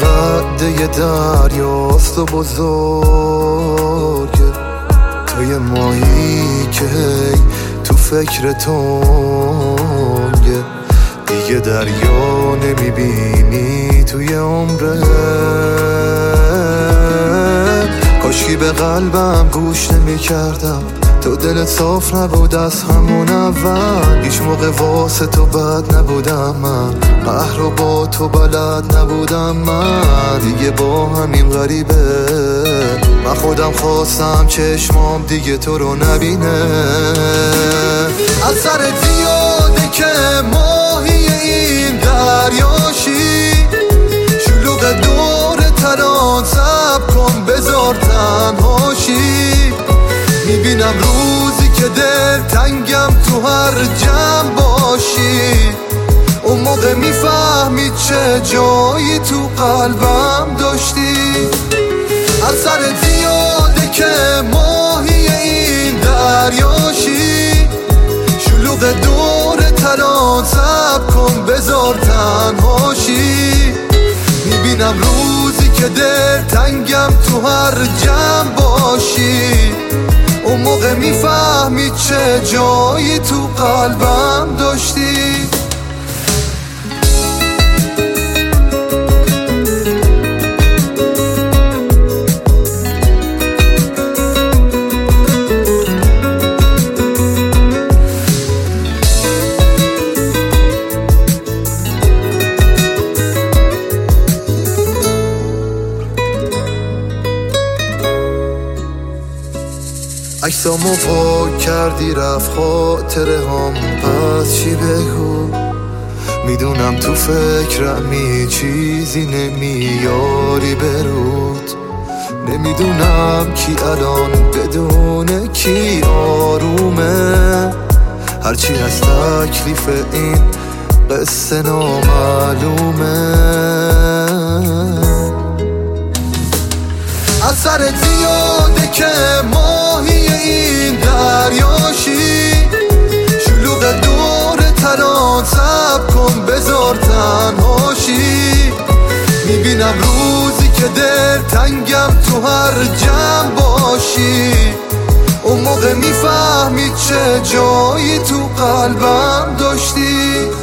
قده دریاست و بزرگه، تو یه ماهی که تو فکر تنگه، دیگه دریا نمیبینی توی عمرت. کاشکی به قلبم گوش نمیکردم، تو دلت صاف نبود از همون اول. هیچ موقع واسه تو بد نبودم من، قهر رو با تو بلد نبودم من. دیگه با همین غریبه من خودم خواستم چشمام دیگه تو رو نبینه. از سرت یاده که ماهی این دریاشی، شلوغ دور تران سب کن بذار تنهاشی. میبینم روزی که دل تنگم تو هر جمع باشی، اون موقع میفهمی چه جایی تو قلبم داشتی. از سرت یاده که ماهی این دریاشی، شلوغ دور تران سب کن بذار تنهاشی. میبینم روزی که دل تنگم تو هر جمع باشی، اون موقع میفهمی چه جایی تو قلبم داشتی. عکسامو پاک کردی رفت خاطره هم، پس چی بگو؟ میدونم تو فکرمی چیزی نمیاری برود. نمیدونم کی الان بدون کی آرومه، هرچی از تکلیف این قصه نامعلومه. از سرت یاده که ماهی این دریاشی، شلوغ دور تران سب کن بذار تنهاشی. میبینم روزی که دل تنگم تو هر جمع باشی، اون موقع میفهمی چه جایی تو قلبم داشتی.